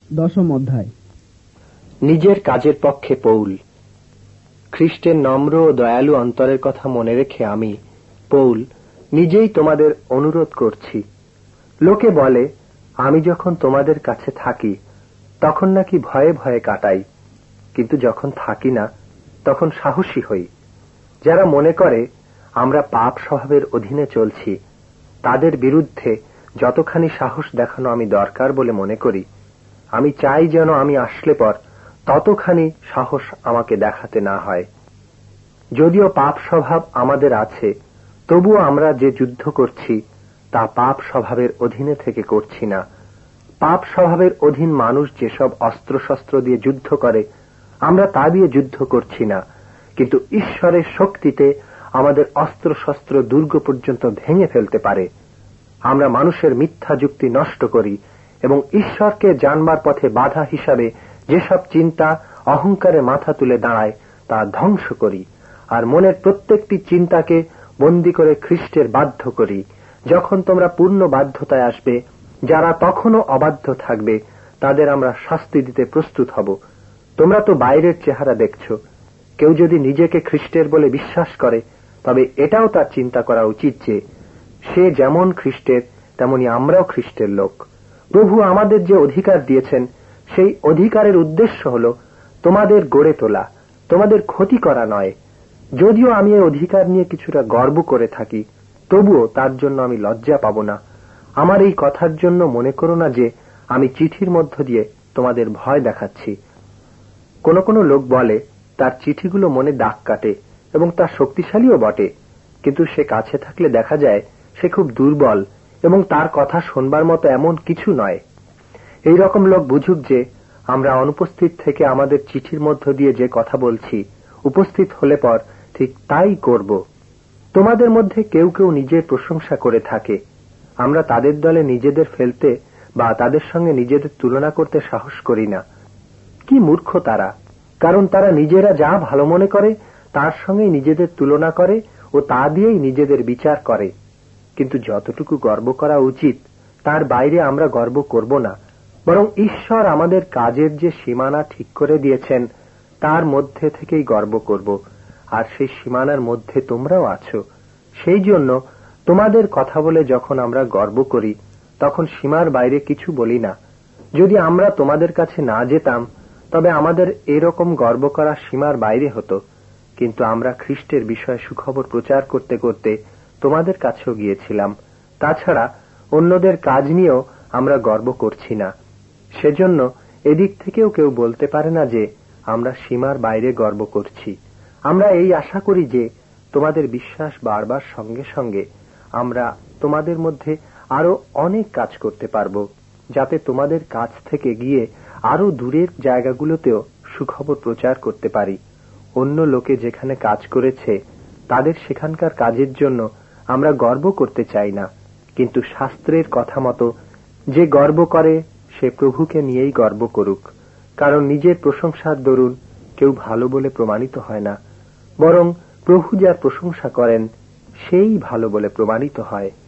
দশম অধ্যায়। নিজের কাজের পক্ষে পৌল। খ্রিস্টের নম্র ও দয়ালু অন্তরের কথা মনে রেখে আমি পৌল নিজেই তোমাদের অনুরোধ করছি। লোকে বলে আমি যখন তোমাদের কাছে থাকি তখন নাকি ভয়ে ভয়ে কাটাই, কিন্তু যখন থাকি না তখন সাহসী হই। যারা মনে করে আমরা পাপ স্বভাবের অধীনে চলছি তাদের বিরুদ্ধে যতখানি সাহস দেখানো আমি দরকার বলে মনে করি, আমি চাই যেন আমি আসলে পর ততখানি সাহস আমাকে দেখাতে না হয়। যদিও পাপ স্বভাব আমাদের আছে, তবুও আমরা যে যুদ্ধ করছি তা পাপ স্বভাবের অধীনে থেকে করছি না। পাপ স্বভাবের অধীন মানুষ যেসব অস্ত্রশস্ত্র দিয়ে যুদ্ধ করে আমরা তা দিয়ে যুদ্ধ করছি না, কিন্তু ঈশ্বরের শক্তিতে আমাদের অস্ত্রশস্ত্র দুর্গ পর্যন্ত ভেঙে ফেলতে পারে। আমরা মানুষের মিথ্যা যুক্তি নষ্ট করি এবং ঈশ্বরকে জানবার পথে বাধা হিসাবে যেসব চিন্তা অহংকারে মাথা তুলে দাঁড়ায় তা ধ্বংস করি, আর মনের প্রত্যেকটি চিন্তাকে বন্দী করে খ্রিস্টের বাধ্য করি। যখন তোমরা পূর্ণ বাধ্যতায় আসবে, যারা তখনও অবাধ্য থাকবে তাদের আমরা শাস্তি দিতে প্রস্তুত হব। তোমরা তো বাইরের চেহারা দেখছ, কেউ যদি নিজেকে খ্রিস্টের বলে বিশ্বাস করে তবে এটাও তার চিন্তা করা উচিত যে সে যেমন খ্রিস্টের তেমনি আমরাও খ্রিস্টের লোক। প্রভু আমাদের যে অধিকার দিয়েছেন সেই অধিকারের উদ্দেশ্য হল তোমাদের গড়ে তোলা, তোমাদের ক্ষতি করা নয়। যদিও আমি এই অধিকার নিয়ে কিছুটা গর্ব করে থাকি, তবুও তার জন্য আমি লজ্জা পাব না। আমার এই কথার জন্য মনে করো না যে আমি চিঠির মধ্য দিয়ে তোমাদের ভয় দেখাচ্ছি। কোন কোন লোক বলে তার চিঠিগুলো মনে দাগ কাটে এবং তা শক্তিশালীও বটে, কিন্তু সে কাছে থাকলে দেখা যায় সে খুব দুর্বল এবং তার কথা শোনবার মতো এমন কিছু নয়। এই রকম লোক বুঝুক যে আমরা অনুপস্থিত থেকে আমাদের চিঠির মধ্য দিয়ে যে কথা বলছি উপস্থিত হলে পর ঠিক তাই করব। তোমাদের মধ্যে কেউ কেউ নিজের প্রশংসা করে থাকে, আমরা তাদের দলে নিজেদের ফেলতে বা তাদের সঙ্গে নিজেদের তুলনা করতে সাহস করি না। কি মূর্খ তারা! কারণ তারা নিজেরা যা ভালো মনে করে তার সঙ্গে নিজেদের তুলনা করে ও তা দিয়েই নিজেদের বিচার করে। কিন্তু যতটুকু গর্ব করা উচিত তার বাইরে আমরা গর্ব করব না, বরং ঈশ্বর আমাদের কাজের যে সীমানা ঠিক করে দিয়েছেন তার মধ্যে থেকেই গর্ব করব। আর সেই সীমানার মধ্যে তোমরাও আছো। সেই জন্য তোমাদের কথা বলে যখন আমরা গর্ব করি তখন সীমার বাইরে কিছু বলি না। যদি আমরা তোমাদের কাছে না যেতাম তবে আমাদের এরকম গর্ব করা সীমার বাইরে হতো, কিন্তু আমরা খ্রিস্টের বিষয়ে সুখবর প্রচার করতে করতে তোমাদের কাছেও গিয়েছিলাম। তাছাড়া অন্যদের কাজ নিয়েও আমরা গর্ব করছি না। সেজন্য এদিক থেকেও কেউ বলতে পারে না যে আমরা সীমার বাইরে গর্ব করছি। আমরা এই আশা করি যে তোমাদের বিশ্বাস বাড়বার সঙ্গে সঙ্গে আমরা তোমাদের মধ্যে আরো অনেক কাজ করতে পারব, যাতে তোমাদের কাছ থেকে গিয়ে আরো দূরের জায়গাগুলোতেও সুখবর প্রচার করতে পারি। অন্য লোকে যেখানে কাজ করেছে তাদের সেখানকার কাজের জন্য আমরা গর্ব করতে চাই না, কিন্তু শাস্ত্রের কথা মতো যে গর্ব করে সে প্রভুকে নিয়েই গর্ব করুক। কারণ নিজের প্রশংসার দরুন কেউ ভালো বলে প্রমাণিত হয় না, বরং প্রভু যার প্রশংসা করেন সেই ভালো বলে প্রমাণিত হয়।